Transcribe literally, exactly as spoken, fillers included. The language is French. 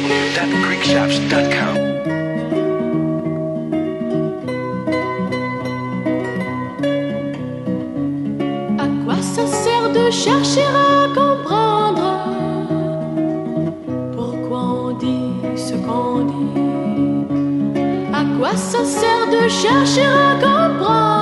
w dot greek shops dot com. À quoi ça sert de chercher à comprendre pourquoi on dit ce qu'on dit? À quoi ça sert de chercher à comprendre